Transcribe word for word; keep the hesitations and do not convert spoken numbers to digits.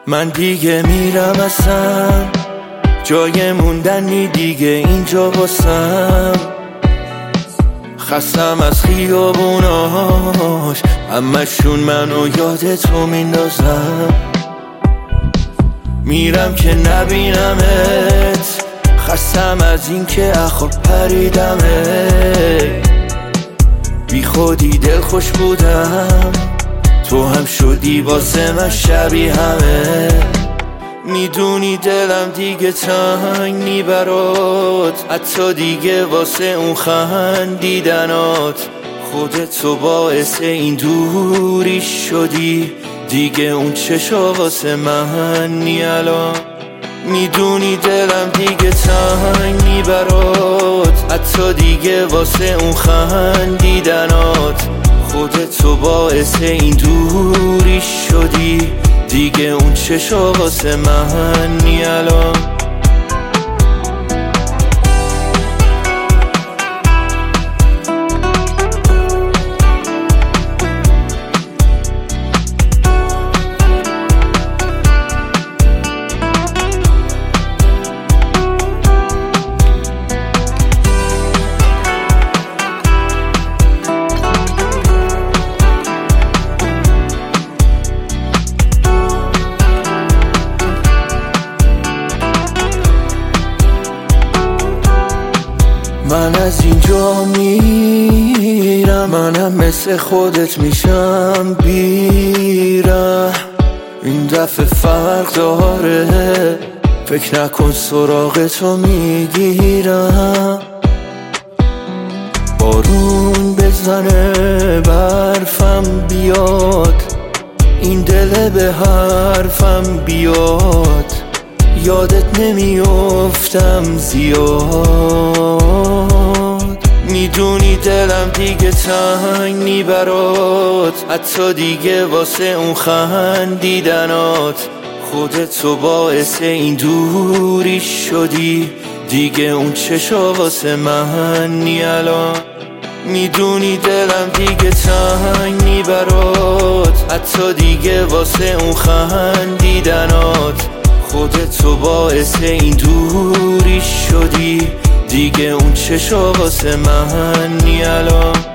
من دیگه میرم اصلا، جای موندنی دیگه اینجا واسم. خستم از خیابوناش، همشون منو یاد تو میندازم. میرم که نبینمت، خستم از این که اخو پریدمه. بی خودی دل خوش بودم، تو هم شدی واسه من شبیه همه. میدونی دلم دیگه تنگ میبرات، حتی دیگه واسه اون خندیدنات. خودت تو باعث این دوری شدی، دیگه اون چشا واسه من نی الان. میدونی دلم دیگه تنگ میبرات، حتی دیگه واسه اون خندیدنات. خودت تو باعث این دوری شدی، دیگه اون چشا واسه من نی الان. من از اینجا میرم، منم مثل خودت میشم بیره. این دفعه فرق داره، فکر نکن سراغ تو میگیرم. بارون بزنه برفم بیاد، این دل به حرفم بیاد. یادت نمیافتم زیاد. میدونی دلم دیگه تنگ میبرات، حتی دیگه واسه اون خندیدنات. خودت تو باعث این دوری شدی، دیگه اون چشا واسه من نی الان. میدونی دلم دیگه تنگ میبرات، حتی دیگه واسه اون خندیدنات. خودت تو باعث این دوری شدی، دیگه اون چشا واسه من نی الان.